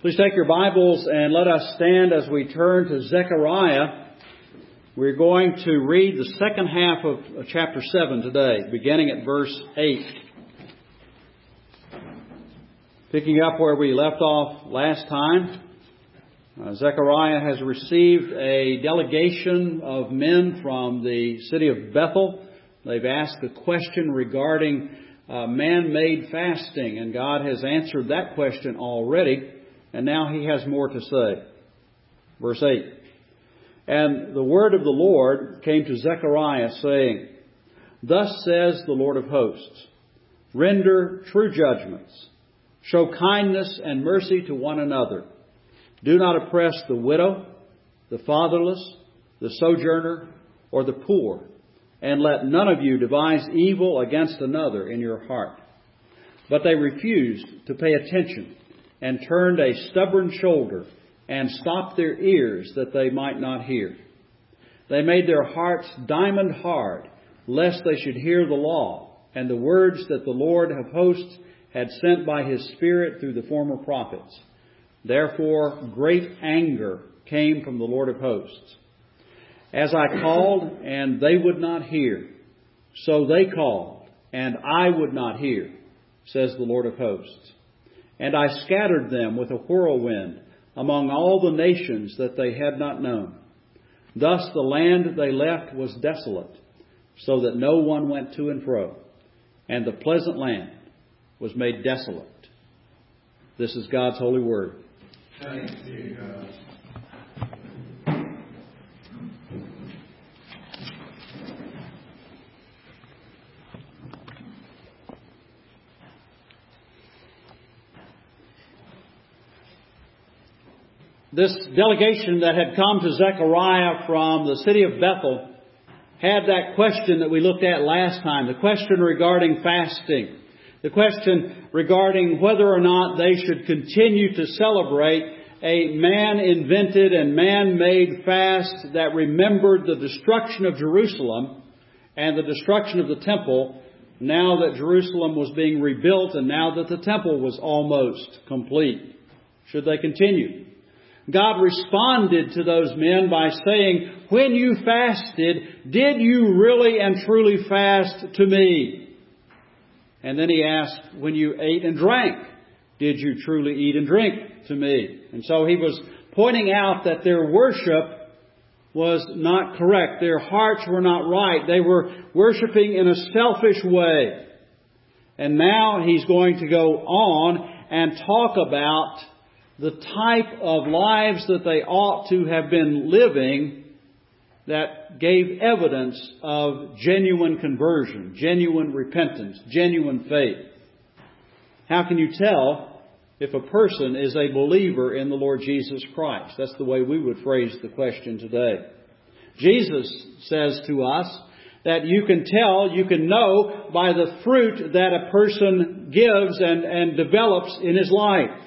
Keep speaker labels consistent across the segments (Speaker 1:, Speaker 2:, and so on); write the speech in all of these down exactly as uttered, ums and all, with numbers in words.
Speaker 1: Please take your Bibles and let us stand as we turn to Zechariah. We're going to read the second half of chapter seven today, beginning at verse eight. Picking up where we left off last time, uh, Zechariah has received a delegation of men from the city of Bethel. They've asked a question regarding uh, man-made fasting, and God has answered that question already. And now He has more to say. Verse eight. And the word of the Lord came to Zechariah, saying, Thus says the Lord of hosts, Render true judgments, show kindness and mercy to one another. Do not oppress the widow, the fatherless, the sojourner, or the poor, and let none of you devise evil against another in your heart. But they refused to pay attention, and turned a stubborn shoulder, and stopped their ears that they might not hear. They made their hearts diamond hard, lest they should hear the law, and the words that the Lord of hosts had sent by His Spirit through the former prophets. Therefore great anger came from the Lord of hosts. As I called, and they would not hear, so they called, and I would not hear, says the Lord of hosts. And I scattered them with a whirlwind among all the nations that they had not known. Thus the land they left was desolate, so that no one went to and fro. And the pleasant land was made desolate. This is God's holy word.
Speaker 2: Thanks be to God.
Speaker 1: This delegation that had come to Zechariah from the city of Bethel had that question that we looked at last time, the question regarding fasting, the question regarding whether or not they should continue to celebrate a man-invented and man-made fast that remembered the destruction of Jerusalem and the destruction of the temple, now that Jerusalem was being rebuilt and now that the temple was almost complete. Should they continue? God responded to those men by saying, when you fasted, did you really and truly fast to me? And then He asked, when you ate and drank, did you truly eat and drink to me? And so He was pointing out that their worship was not correct. Their hearts were not right. They were worshiping in a selfish way. And now He's going to go on and talk about the type of lives that they ought to have been living that gave evidence of genuine conversion, genuine repentance, genuine faith. How can you tell if a person is a believer in the Lord Jesus Christ? That's the way we would phrase the question today. Jesus says to us that you can tell, you can know by the fruit that a person gives and, and develops in his life.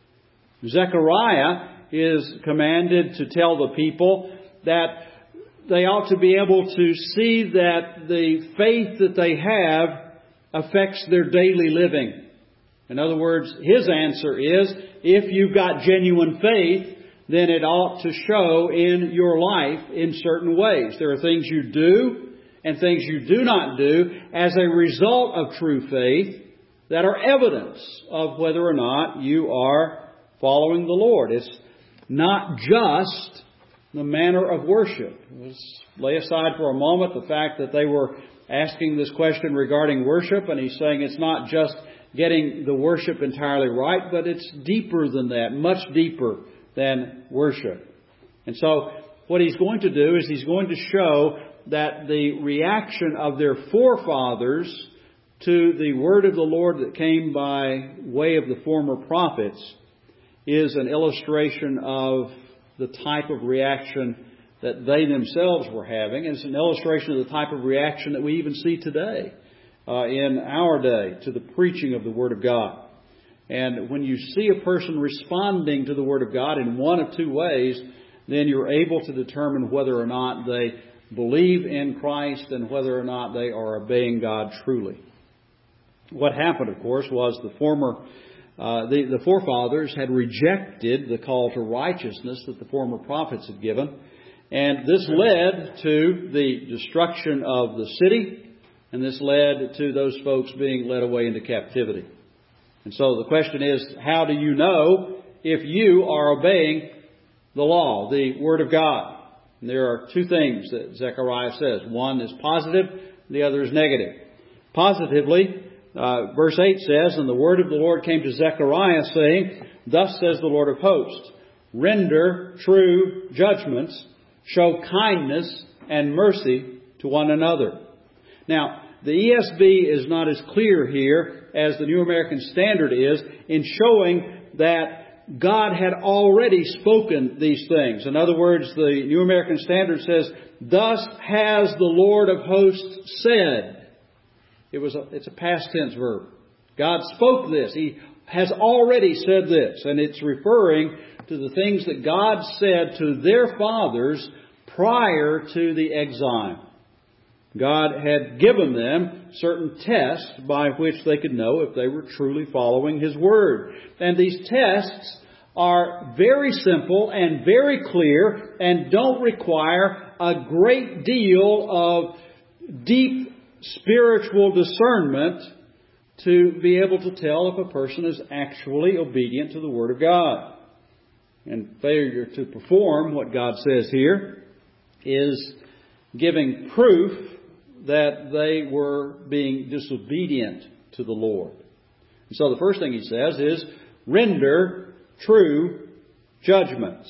Speaker 1: Zechariah is commanded to tell the people that they ought to be able to see that the faith that they have affects their daily living. In other words, his answer is, if you've got genuine faith, then it ought to show in your life in certain ways. There are things you do and things you do not do as a result of true faith that are evidence of whether or not you are following the Lord. It's not just the manner of worship. Let's lay aside for a moment the fact that they were asking this question regarding worship, and He's saying it's not just getting the worship entirely right, but it's deeper than that, much deeper than worship. And so what He's going to do is He's going to show that the reaction of their forefathers to the word of the Lord that came by way of the former prophets is an illustration of the type of reaction that they themselves were having. It's an illustration of the type of reaction that we even see today uh, in our day to the preaching of the Word of God. And when you see a person responding to the Word of God in one of two ways, then you're able to determine whether or not they believe in Christ and whether or not they are obeying God truly. What happened, of course, was the former uh, the, the forefathers had rejected the call to righteousness that the former prophets had given. And this led to the destruction of the city, and this led to those folks being led away into captivity. And so the question is, how do you know if you are obeying the law, the Word of God? And there are two things that Zechariah says. One is positive, the other is negative. Positively, uh, verse eight says, "And the word of the Lord came to Zechariah, saying, Thus says the Lord of hosts, Render true judgments, show kindness and mercy to one another." Now, the E S V is not as clear here as the New American Standard is in showing that God had already spoken these things. In other words, the New American Standard says, "Thus has the Lord of hosts said." It was a, it's a past tense verb. God spoke this. He has already said this. And it's referring to the things that God said to their fathers prior to the exile. God had given them certain tests by which they could know if they were truly following His Word. And these tests are very simple and very clear and don't require a great deal of deep spiritual discernment to be able to tell if a person is actually obedient to the Word of God. And failure to perform what God says here is giving proof that they were being disobedient to the Lord. And so the first thing He says is, render true judgments.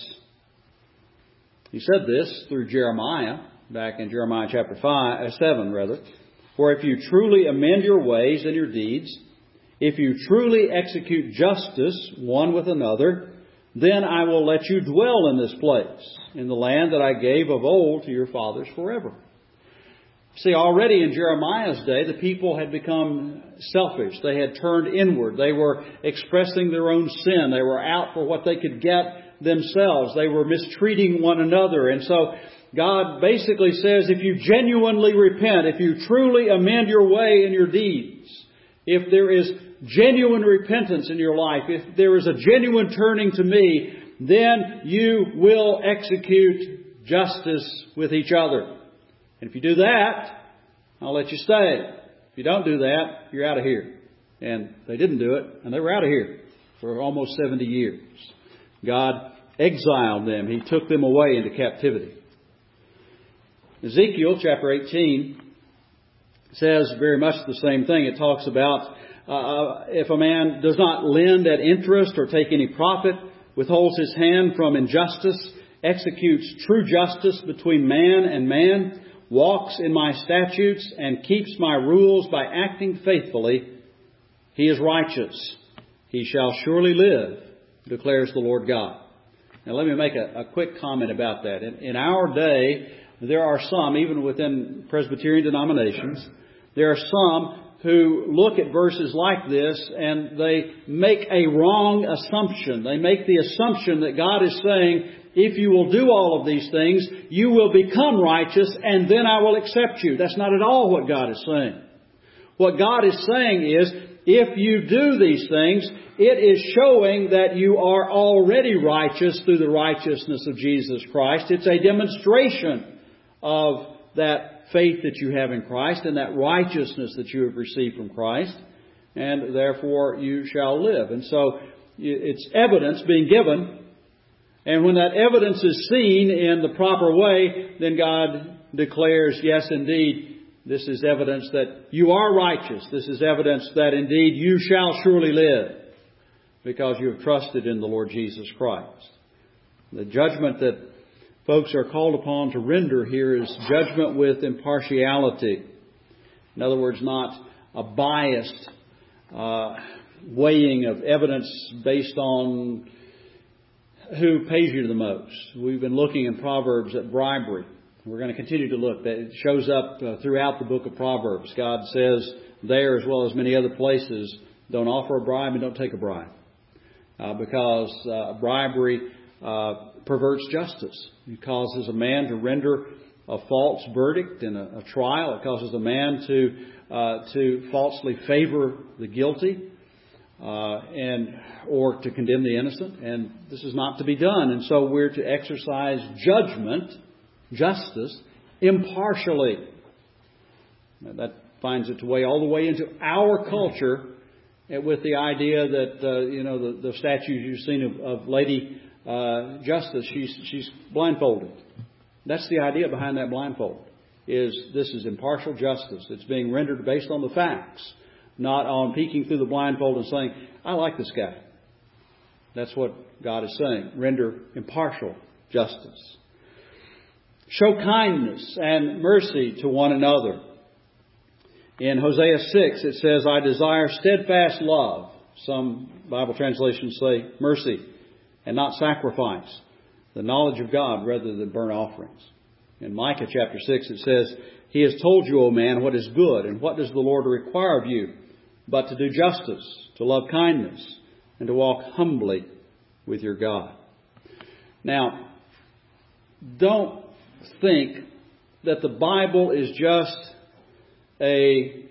Speaker 1: He said this through Jeremiah, back in Jeremiah chapter five, uh, seven rather. "For if you truly amend your ways and your deeds, if you truly execute justice one with another, then I will let you dwell in this place, in the land that I gave of old to your fathers forever." See, already in Jeremiah's day, the people had become selfish. They had turned inward. They were expressing their own sin. They were out for what they could get themselves. They were mistreating one another. And so God basically says, if you genuinely repent, if you truly amend your way and your deeds, if there is genuine repentance in your life, if there is a genuine turning to me, then you will execute justice with each other. And if you do that, I'll let you stay. If you don't do that, you're out of here. And they didn't do it, and they were out of here for almost seventy years. God exiled them. He took them away into captivity. Ezekiel chapter eighteen says very much the same thing. It talks about uh, if a man does not lend at interest or take any profit, withholds his hand from injustice, executes true justice between man and man, walks in my statutes, and keeps my rules by acting faithfully, he is righteous. He shall surely live, declares the Lord God. Now let me make a, a quick comment about that. In, in our day, there are some, even within Presbyterian denominations, there are some who look at verses like this and they make a wrong assumption. They make the assumption that God is saying, if you will do all of these things, you will become righteous and then I will accept you. That's not at all what God is saying. What God is saying is, if you do these things, it is showing that you are already righteous through the righteousness of Jesus Christ. It's a demonstration of that faith that you have in Christ and that righteousness that you have received from Christ. And therefore you shall live. And so it's evidence being given. And when that evidence is seen in the proper way, then God declares, yes, indeed, this is evidence that you are righteous. This is evidence that indeed you shall surely live because you have trusted in the Lord Jesus Christ. The judgment that folks are called upon to render here is judgment with impartiality. In other words, not a biased uh, weighing of evidence based on who pays you the most. We've been looking in Proverbs at bribery. We're going to continue to look. It shows up uh, throughout the book of Proverbs. God says there, as well as many other places, don't offer a bribe and don't take a bribe. Uh, because uh, bribery uh, perverts justice. It causes a man to render a false verdict in a, a trial. It causes a man to uh, to falsely favor the guilty. uh, and or to condemn the innocent. And this is not to be done. And so we're to exercise judgment, justice, impartially. Now, that finds its way all the way into our culture, with the idea that, uh, you know, the, the statues you've seen of, of Lady uh, Justice, she's, she's blindfolded. That's the idea behind that blindfold, is this is impartial justice. It's being rendered based on the facts, not on peeking through the blindfold and saying, I like this guy. That's what God is saying. Render impartial justice. Show kindness and mercy to one another. In Hosea six, it says, I desire steadfast love. Some Bible translations say mercy and not sacrifice. The knowledge of God rather than burnt offerings. In Micah chapter six, it says, He has told you, O man, what is good, and what does the Lord require of you, but to do justice, to love kindness, and to walk humbly with your God. Now, don't think that the Bible is just a,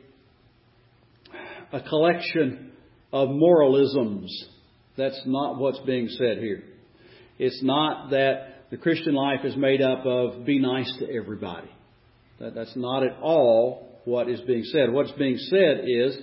Speaker 1: a collection of moralisms. That's not what's being said here. It's not that the Christian life is made up of be nice to everybody. That, that's not at all what is being said. What's being said is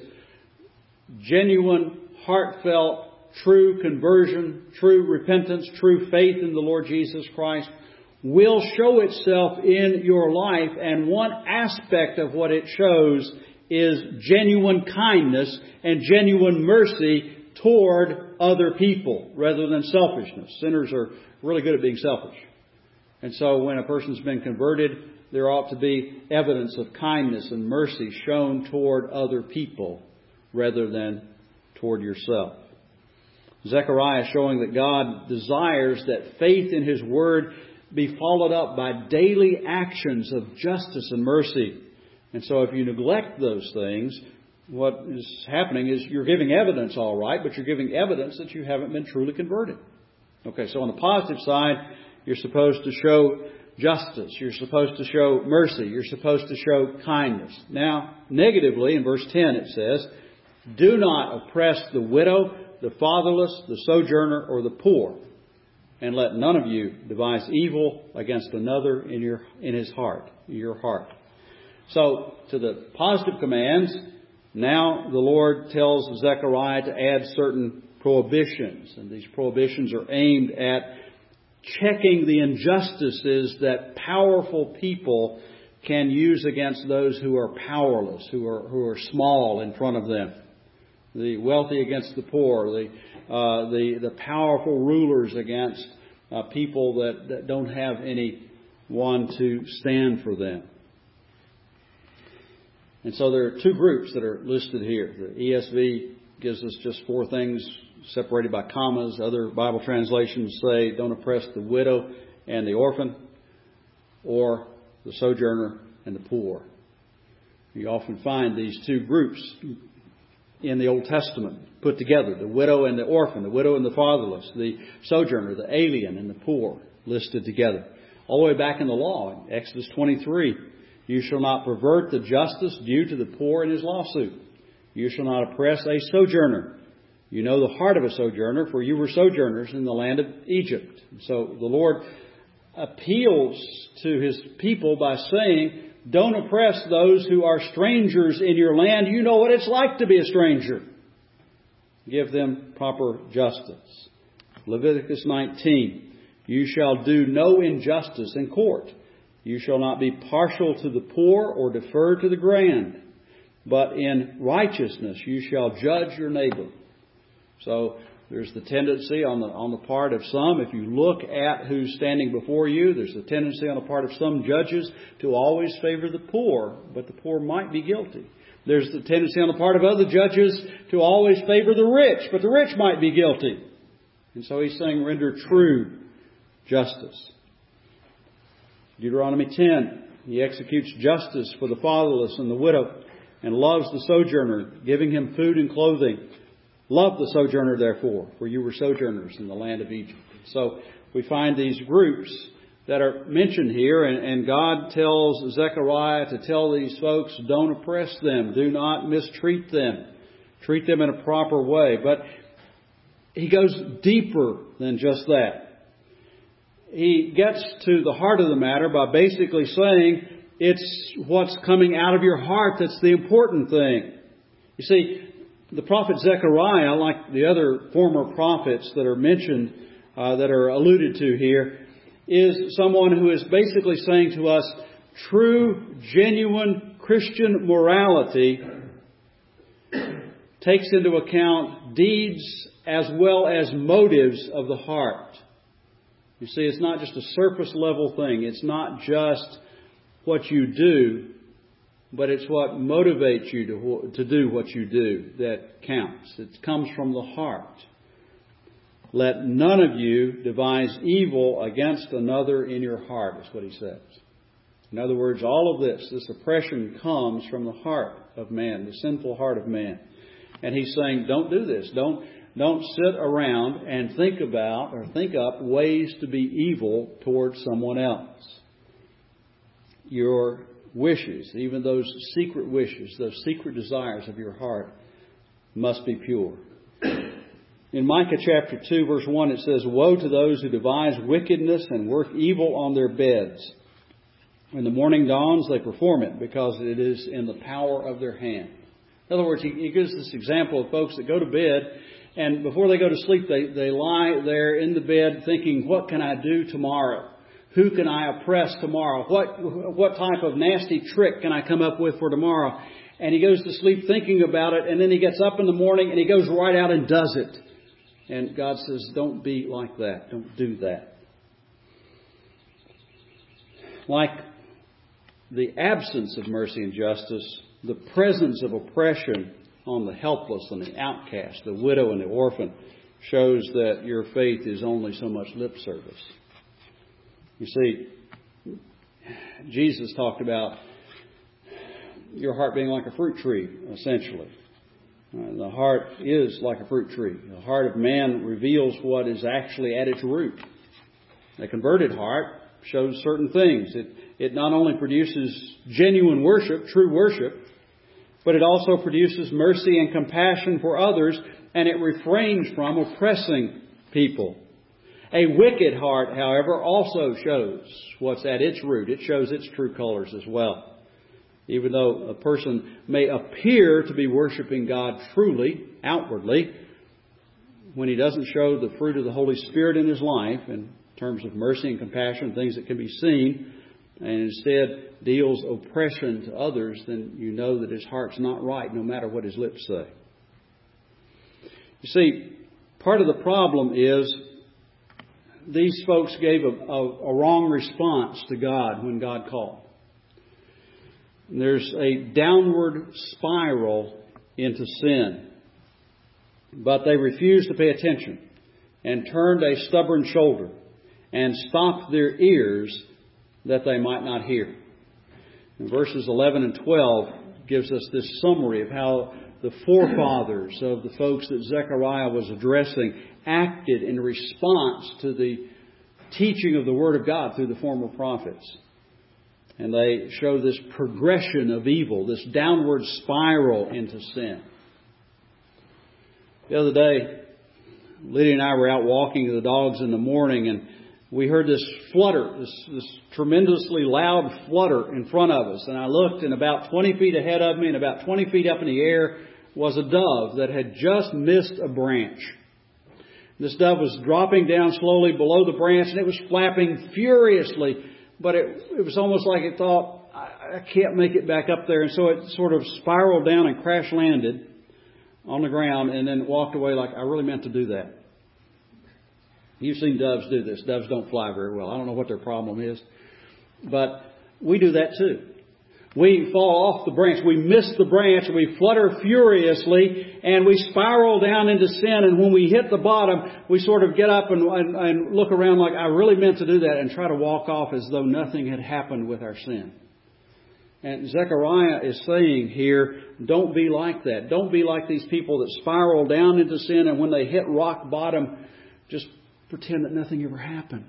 Speaker 1: genuine, heartfelt, true conversion, true repentance, true faith in the Lord Jesus Christ will show itself in your life. And one aspect of what it shows is genuine kindness and genuine mercy toward other people rather than selfishness. Sinners are really good at being selfish. And so when a person's been converted, there ought to be evidence of kindness and mercy shown toward other people rather than toward yourself. Zechariah is showing that God desires that faith in His Word be followed up by daily actions of justice and mercy. And so if you neglect those things, what is happening is you're giving evidence, all right, but you're giving evidence that you haven't been truly converted. Okay, so on the positive side, you're supposed to show justice. You're supposed to show mercy. You're supposed to show kindness. Now, negatively, in verse ten it says, do not oppress the widow, the fatherless, the sojourner, or the poor, and let none of you devise evil against another in your in his heart, in your heart. So, to the positive commands, now the Lord tells Zechariah to add certain prohibitions. And these prohibitions are aimed at checking the injustices that powerful people can use against those who are powerless, who are who are small in front of them. The wealthy against the poor, the uh, the the powerful rulers against uh, people that, that don't have anyone to stand for them. And so there are two groups that are listed here. The E S V gives us just four things separated by commas. Other Bible translations say don't oppress the widow and the orphan, or the sojourner and the poor. You often find these two groups in the Old Testament put together. The widow and the orphan, the widow and the fatherless, the sojourner, the alien and the poor listed together. All the way back in the law, in Exodus twenty-three, you shall not pervert the justice due to the poor in his lawsuit. You shall not oppress a sojourner. You know the heart of a sojourner, for you were sojourners in the land of Egypt. So the Lord appeals to His people by saying, don't oppress those who are strangers in your land. You know what it's like to be a stranger. Give them proper justice. Leviticus nineteen, you shall do no injustice in court. You shall not be partial to the poor or defer to the grand, but in righteousness you shall judge your neighbor. So there's the tendency on the on the part of some, if you look at who's standing before you, there's a tendency on the part of some judges to always favor the poor, but the poor might be guilty. There's the tendency on the part of other judges to always favor the rich, but the rich might be guilty. And so He's saying render true justice. Deuteronomy ten, He executes justice for the fatherless and the widow and loves the sojourner, giving him food and clothing. Love the sojourner, therefore, for you were sojourners in the land of Egypt. So we find these groups that are mentioned here, and, and God tells Zechariah to tell these folks, don't oppress them, do not mistreat them. Treat them in a proper way. But he goes deeper than just that. He gets to the heart of the matter by basically saying it's what's coming out of your heart that's the important thing. You see, the prophet Zechariah, like the other former prophets that are mentioned, uh, that are alluded to here, is someone who is basically saying to us, true, genuine Christian morality takes into account deeds as well as motives of the heart. You see, it's not just a surface level thing. It's not just what you do, but it's what motivates you to, to do what you do that counts. It comes from the heart. Let none of you devise evil against another in your heart, is what he says. In other words, all of this, this oppression comes from the heart of man, the sinful heart of man. And he's saying, don't do this. Don't, don't sit around and think about or think up ways to be evil towards someone else. Your wishes, even those secret wishes, those secret desires of your heart, must be pure. In Micah chapter two, verse one, it says, woe to those who devise wickedness and work evil on their beds. When the morning dawns, they perform it because it is in the power of their hand. In other words, he, he gives this example of folks that go to bed, and before they go to sleep, they, they lie there in the bed thinking, what can I do tomorrow? Who can I oppress tomorrow? What, what type of nasty trick can I come up with for tomorrow? And he goes to sleep thinking about it, and then he gets up in the morning and he goes right out and does it. And God says, don't be like that. Don't do that. Like the absence of mercy and justice, the presence of oppression on the helpless and the outcast, the widow and the orphan, shows that your faith is only so much lip service. You see, Jesus talked about your heart being like a fruit tree, essentially. Uh, the heart is like a fruit tree. The heart of man reveals what is actually at its root. A converted heart shows certain things. It, it not only produces genuine worship, true worship, but it also produces mercy and compassion for others, and it refrains from oppressing people. A wicked heart, however, also shows what's at its root. It shows its true colors as well. Even though a person may appear to be worshiping God truly, outwardly, when he doesn't show the fruit of the Holy Spirit in his life in terms of mercy and compassion, things that can be seen, and instead deals oppression to others, then you know that his heart's not right, no matter what his lips say. You see, part of the problem is these folks gave a, a, a wrong response to God when God called. There's a downward spiral into sin. But they refused to pay attention and turned a stubborn shoulder and stopped their ears that they might not hear. And verses eleven and twelve gives us this summary of how the forefathers of the folks that Zechariah was addressing acted in response to the teaching of the Word of God through the former prophets. And they show this progression of evil, this downward spiral into sin. The other day, Lydia and I were out walking the dogs in the morning, and we heard this flutter, this, this tremendously loud flutter in front of us. And I looked, and about twenty feet ahead of me and about twenty feet up in the air was a dove that had just missed a branch. This dove was dropping down slowly below the branch, and it was flapping furiously. But it, it was almost like it thought, I, I can't make it back up there. And so it sort of spiraled down and crash landed on the ground and then walked away like, I really meant to do that. You've seen doves do this. Doves don't fly very well. I don't know what their problem is. But we do that too. We fall off the branch. We miss the branch. We flutter furiously and we spiral down into sin. And when we hit the bottom, we sort of get up and, and, and look around like, I really meant to do that, and try to walk off as though nothing had happened with our sin. And Zechariah is saying here, don't be like that. Don't be like these people that spiral down into sin, and when they hit rock bottom, just pretend that nothing ever happened.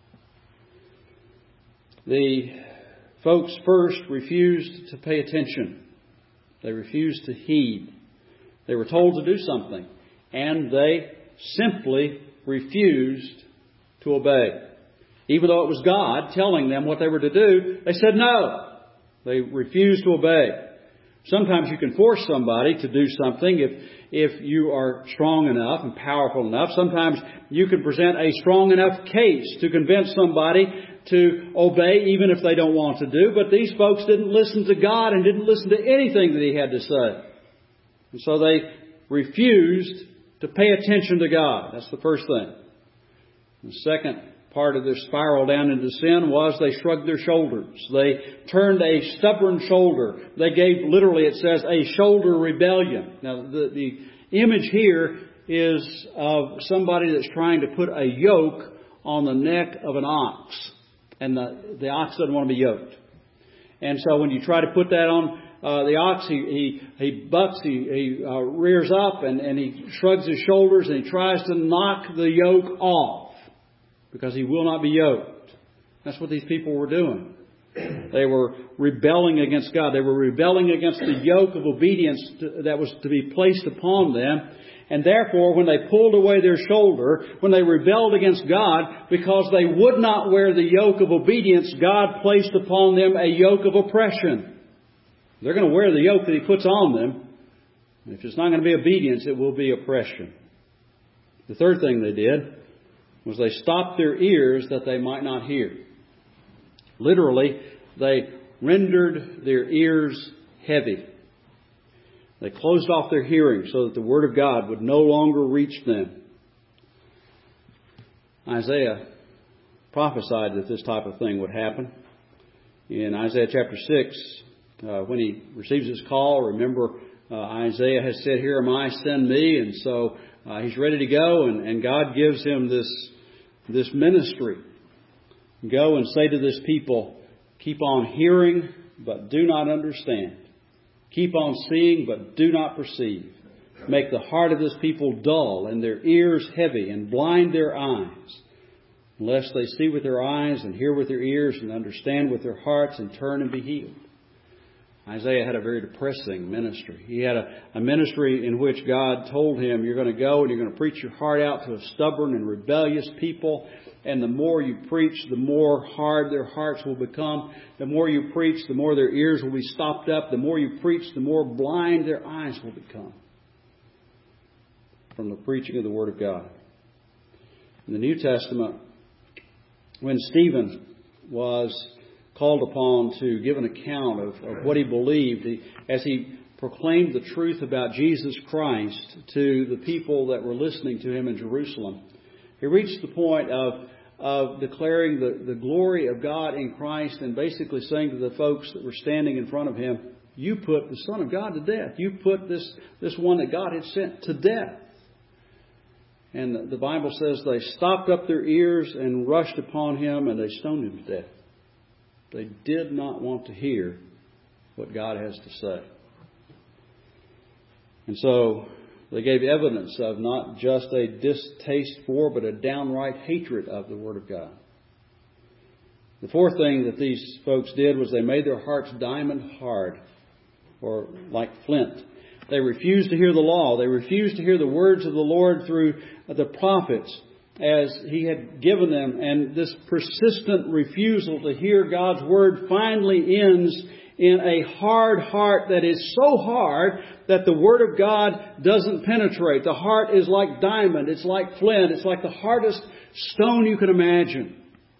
Speaker 1: The folks first refused to pay attention. They refused to heed. They were told to do something, and they simply refused to obey. Even though it was God telling them what they were to do, they said no. They refused to obey. Sometimes you can force somebody to do something if if you are strong enough and powerful enough. Sometimes you can present a strong enough case to convince somebody to obey even if they don't want to do. But these folks didn't listen to God and didn't listen to anything that He had to say. And so they refused to pay attention to God. That's the first thing. The second part of this spiral down into sin was they shrugged their shoulders. They turned a stubborn shoulder. They gave, literally it says, a shoulder rebellion. Now the, the image here is of somebody that's trying to put a yoke on the neck of an ox. And the, the ox doesn't want to be yoked. And so when you try to put that on uh, the ox, he, he, he bucks, he, he uh, rears up and, and he shrugs his shoulders and he tries to knock the yoke off. Because he will not be yoked. That's what these people were doing. They were rebelling against God. They were rebelling against the yoke of obedience to, that was to be placed upon them. And therefore, when they pulled away their shoulder, when they rebelled against God, because they would not wear the yoke of obedience, God placed upon them a yoke of oppression. They're going to wear the yoke that He puts on them. If it's not going to be obedience, it will be oppression. The third thing they did was they stopped their ears that they might not hear. Literally, they rendered their ears heavy. They closed off their hearing so that the Word of God would no longer reach them. Isaiah prophesied that this type of thing would happen. In Isaiah chapter six, uh, when he receives his call, remember uh, Isaiah has said, "Here am I, send me." And so uh, he's ready to go, and, and God gives him this This ministry. Go and say to this people, keep on hearing, but do not understand. Keep on seeing, but do not perceive. Make the heart of this people dull and their ears heavy and blind their eyes, lest they see with their eyes and hear with their ears and understand with their hearts and turn and be healed. Isaiah had a very depressing ministry. He had a, a ministry in which God told him, you're going to go and you're going to preach your heart out to a stubborn and rebellious people. And the more you preach, the more hard their hearts will become. The more you preach, the more their ears will be stopped up. The more you preach, the more blind their eyes will become from the preaching of the Word of God. In the New Testament, when Stephen was called upon to give an account of, of what he believed, he, as he proclaimed the truth about Jesus Christ to the people that were listening to him in Jerusalem, he reached the point of, of declaring the, the glory of God in Christ and basically saying to the folks that were standing in front of him, you put the Son of God to death. You put this, this one that God had sent to death. And the Bible says they stopped up their ears and rushed upon him and they stoned him to death. They did not want to hear what God has to say. And so they gave evidence of not just a distaste for, but a downright hatred of the Word of God. The fourth thing that these folks did was they made their hearts diamond hard, or like flint. They refused to hear the law. They refused to hear the words of the Lord through the prophets as He had given them. And this persistent refusal to hear God's Word finally ends in a hard heart that is so hard that the Word of God doesn't penetrate. The heart is like diamond. It's like flint. It's like the hardest stone you can imagine.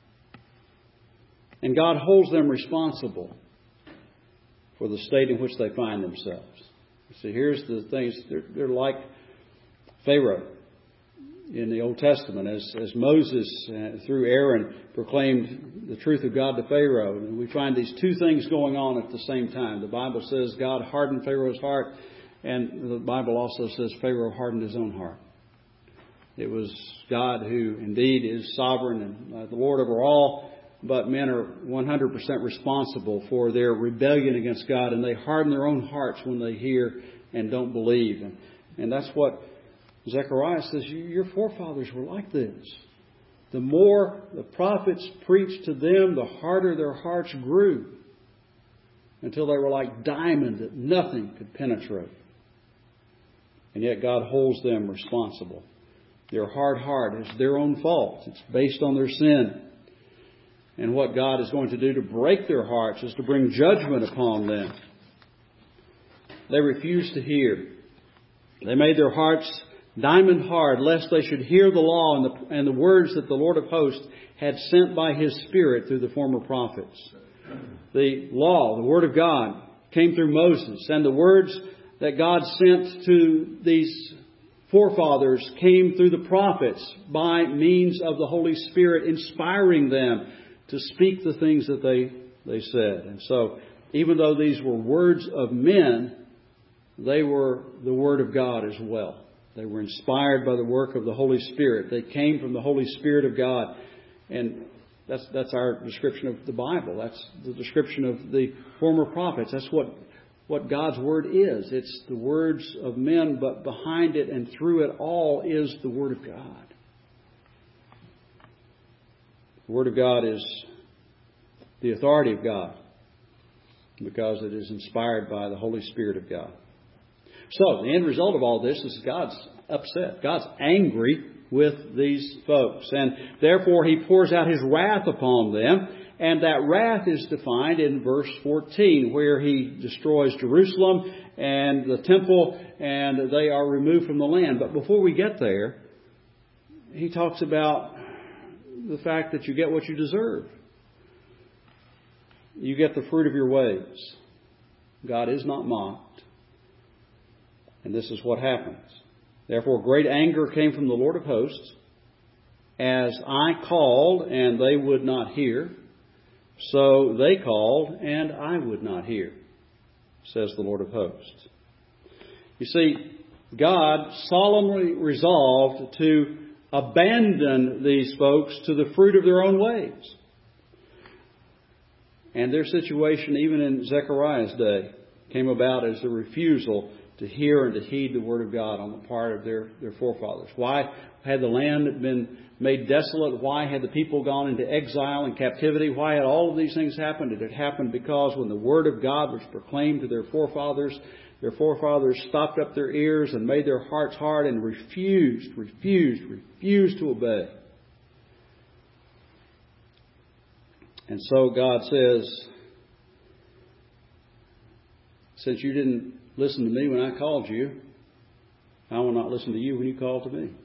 Speaker 1: And God holds them responsible for the state in which they find themselves. See, here's the things. They're, they're like Pharaoh in the Old Testament, as, as Moses, uh, through Aaron, proclaimed the truth of God to Pharaoh. And we find these two things going on at the same time. The Bible says God hardened Pharaoh's heart, and the Bible also says Pharaoh hardened his own heart. It was God who indeed is sovereign and uh, the Lord over all, but men are one hundred percent responsible for their rebellion against God, and they harden their own hearts when they hear and don't believe. And, and that's what Zechariah says, your forefathers were like this. The more the prophets preached to them, the harder their hearts grew, until they were like diamond that nothing could penetrate. And yet God holds them responsible. Their hard heart is their own fault. It's based on their sin. And what God is going to do to break their hearts is to bring judgment upon them. They refused to hear. They made their hearts diamond hard, lest they should hear the law and the, and the words that the Lord of hosts had sent by His Spirit through the former prophets. The law, the Word of God, came through Moses, and the words that God sent to these forefathers came through the prophets by means of the Holy Spirit inspiring them to speak the things that they, they said. And so, even though these were words of men, they were the Word of God as well. They were inspired by the work of the Holy Spirit. They came from the Holy Spirit of God. And that's that's our description of the Bible. That's the description of the former prophets. That's what, what God's Word is. It's the words of men, but behind it and through it all is the Word of God. The Word of God is the authority of God because it is inspired by the Holy Spirit of God. So, the end result of all this is God's upset. God's angry with these folks. And therefore, He pours out His wrath upon them. And that wrath is defined in verse fourteen, where He destroys Jerusalem and the temple, and they are removed from the land. But before we get there, He talks about the fact that you get what you deserve. You get the fruit of your ways. God is not mocked. And this is what happens. Therefore, great anger came from the Lord of hosts, as I called, and they would not hear. So they called, and I would not hear, says the Lord of hosts. You see, God solemnly resolved to abandon these folks to the fruit of their own ways. And their situation, even in Zechariah's day, came about as a refusal to hear and to heed the Word of God on the part of their, their forefathers. Why had the land been made desolate? Why had the people gone into exile and captivity? Why had all of these things happened? It had happened because when the Word of God was proclaimed to their forefathers, their forefathers stopped up their ears and made their hearts hard and refused, refused, refused to obey. And so God says, since you didn't listen to me when I called you, I will not listen to you when you call to me.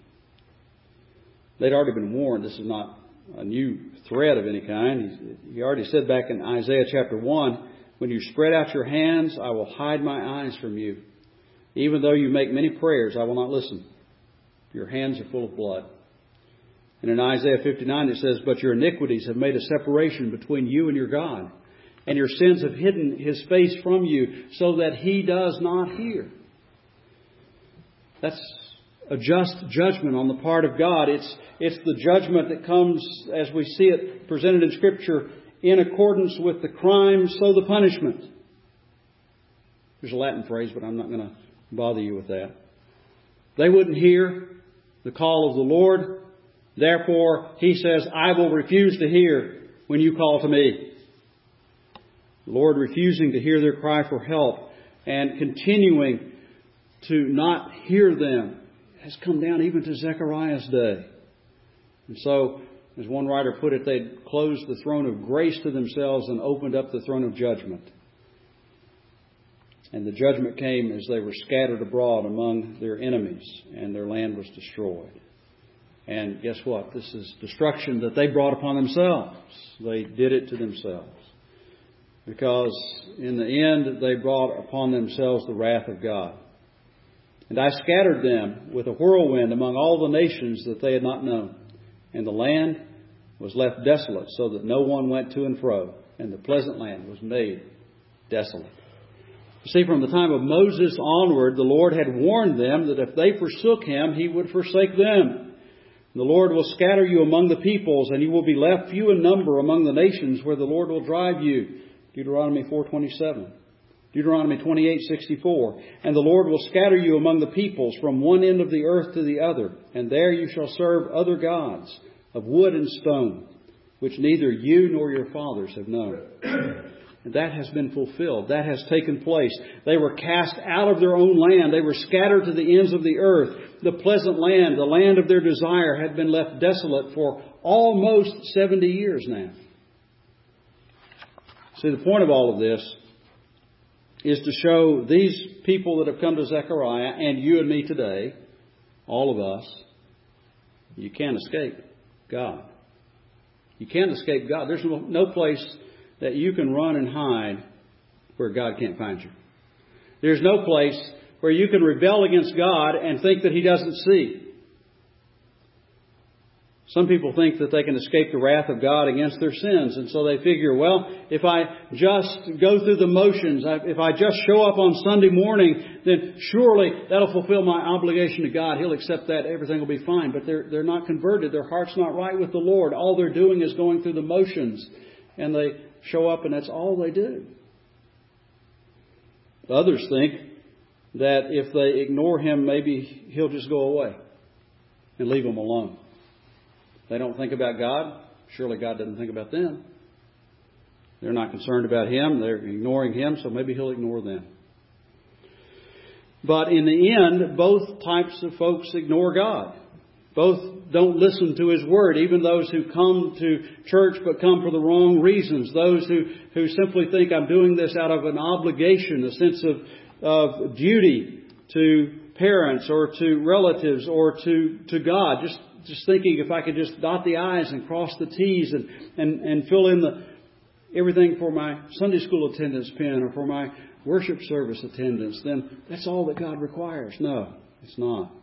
Speaker 1: They'd already been warned. This is not a new threat of any kind. He already said back in Isaiah chapter one, when you spread out your hands, I will hide my eyes from you. Even though you make many prayers, I will not listen. Your hands are full of blood. And in Isaiah fifty-nine it says, but your iniquities have made a separation between you and your God. And your sins have hidden His face from you so that He does not hear. That's a just judgment on the part of God. It's, it's the judgment that comes, as we see it presented in Scripture, in accordance with the crime, so the punishment. There's a Latin phrase, but I'm not going to bother you with that. They wouldn't hear the call of the Lord. Therefore, He says, I will refuse to hear when you call to me. The Lord refusing to hear their cry for help and continuing to not hear them has come down even to Zechariah's day. And so, as one writer put it, they'd closed the throne of grace to themselves and opened up the throne of judgment. And the judgment came as they were scattered abroad among their enemies, and their land was destroyed. And guess what? This is destruction that they brought upon themselves. They did it to themselves. Because in the end, they brought upon themselves the wrath of God. And I scattered them with a whirlwind among all the nations that they had not known. And the land was left desolate, so that no one went to and fro. And the pleasant land was made desolate. You see, from the time of Moses onward, the Lord had warned them that if they forsook Him, He would forsake them. The Lord will scatter you among the peoples, and you will be left few in number among the nations where the Lord will drive you. Deuteronomy four twenty-seven. Deuteronomy twenty-eight sixty-four. And the Lord will scatter you among the peoples from one end of the earth to the other. And there you shall serve other gods of wood and stone, which neither you nor your fathers have known. And that has been fulfilled. That has taken place. They were cast out of their own land. They were scattered to the ends of the earth. The pleasant land, the land of their desire, had been left desolate for almost seventy years now. See, the point of all of this is to show these people that have come to Zechariah and you and me today, all of us, you can't escape God. You can't escape God. There's no, no place that you can run and hide where God can't find you. There's no place where you can rebel against God and think that He doesn't see. Some people think that they can escape the wrath of God against their sins. And so they figure, well, if I just go through the motions, if I just show up on Sunday morning, then surely that'll fulfill my obligation to God. He'll accept that. Everything will be fine. But they're, they're not converted. Their heart's not right with the Lord. All they're doing is going through the motions. And they show up and that's all they do. Others think that if they ignore Him, maybe He'll just go away and leave them alone. They don't think about God. Surely God doesn't think about them. They're not concerned about Him. They're ignoring Him, so maybe He'll ignore them. But in the end, both types of folks ignore God. Both don't listen to His Word. Even those who come to church but come for the wrong reasons. Those who, who simply think I'm doing this out of an obligation, a sense of, of duty to parents or to relatives or to, to God. Just Just thinking if I could just dot the I's and cross the T's and, and, and fill in the everything for my Sunday school attendance pin or for my worship service attendance, then that's all that God requires. No, it's not.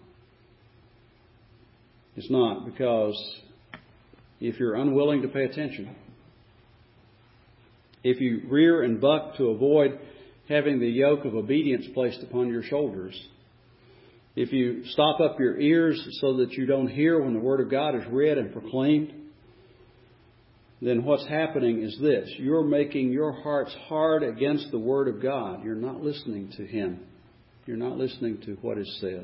Speaker 1: It's not, because if you're unwilling to pay attention, if you rear and buck to avoid having the yoke of obedience placed upon your shoulders, if you stop up your ears so that you don't hear when the Word of God is read and proclaimed, then what's happening is this. You're making your hearts hard against the Word of God. You're not listening to Him. You're not listening to what is said.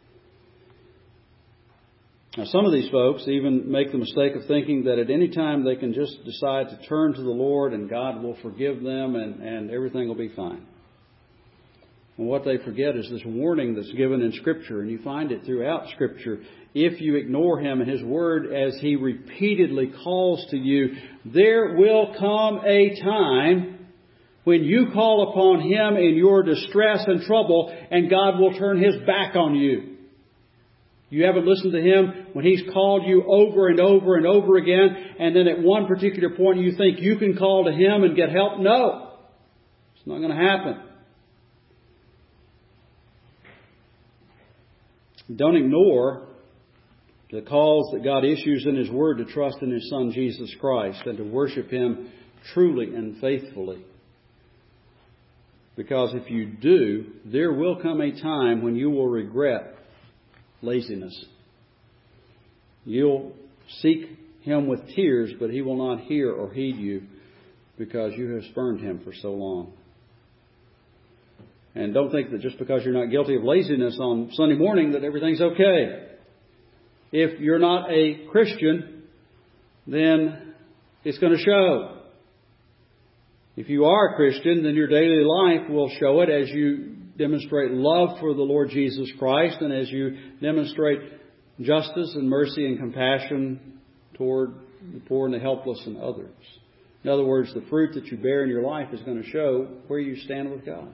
Speaker 1: Now, some of these folks even make the mistake of thinking that at any time they can just decide to turn to the Lord and God will forgive them and, and everything will be fine. And what they forget is this warning that's given in Scripture, and you find it throughout Scripture. If you ignore Him and His Word as He repeatedly calls to you, there will come a time when you call upon Him in your distress and trouble, and God will turn His back on you. You haven't listened to Him when He's called you over and over and over again, and then at one particular point you think you can call to Him and get help. No, it's not going to happen. Don't ignore the calls that God issues in His Word to trust in His Son Jesus Christ and to worship Him truly and faithfully. Because if you do, there will come a time when you will regret laziness. You'll seek Him with tears, but He will not hear or heed you because you have spurned Him for so long. And don't think that just because you're not guilty of laziness on Sunday morning that everything's okay. If you're not a Christian, then it's going to show. If you are a Christian, then your daily life will show it as you demonstrate love for the Lord Jesus Christ and as you demonstrate justice and mercy and compassion toward the poor and the helpless and others. In other words, the fruit that you bear in your life is going to show where you stand with God.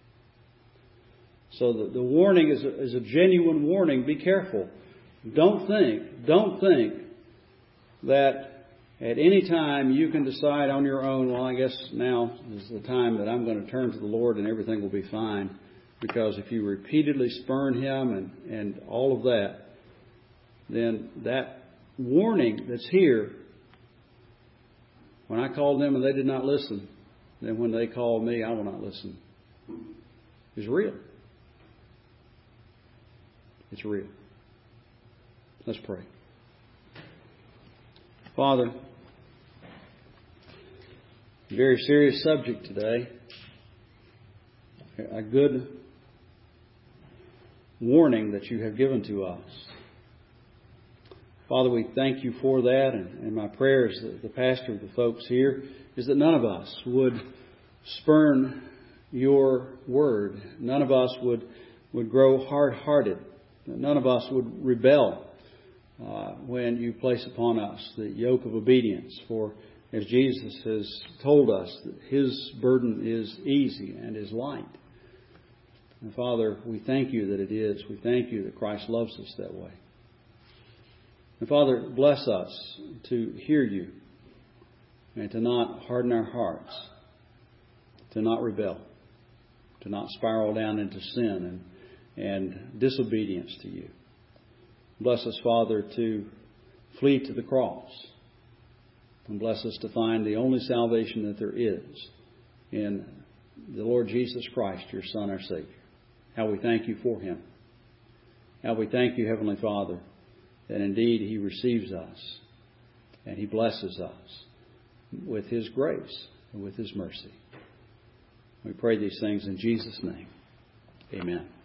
Speaker 1: So the, the warning is a, is a genuine warning. Be careful. Don't think, don't think that at any time you can decide on your own, well, I guess now is the time that I'm going to turn to the Lord and everything will be fine. Because if you repeatedly spurn Him and, and all of that, then that warning that's here, when I called them and they did not listen, then when they call me, I will not listen, is real. It's real. Let's pray. Father, very serious subject today. A good warning that you have given to us. Father, we thank you for that. And, and my prayer is that the pastor of the folks here is that none of us would spurn your word. None of us would, would grow hard-hearted. None of us would rebel uh, when you place upon us the yoke of obedience. For as Jesus has told us, that His burden is easy and is light. And Father, we thank You that it is. We thank You that Christ loves us that way. And Father, bless us to hear You and to not harden our hearts, to not rebel, to not spiral down into sin and, and disobedience to You. Bless us, Father, to flee to the cross. And bless us to find the only salvation that there is in the Lord Jesus Christ, Your Son, our Savior. How we thank You for Him. How we thank You, Heavenly Father, that indeed He receives us and He blesses us with His grace and with His mercy. We pray these things in Jesus' name. Amen.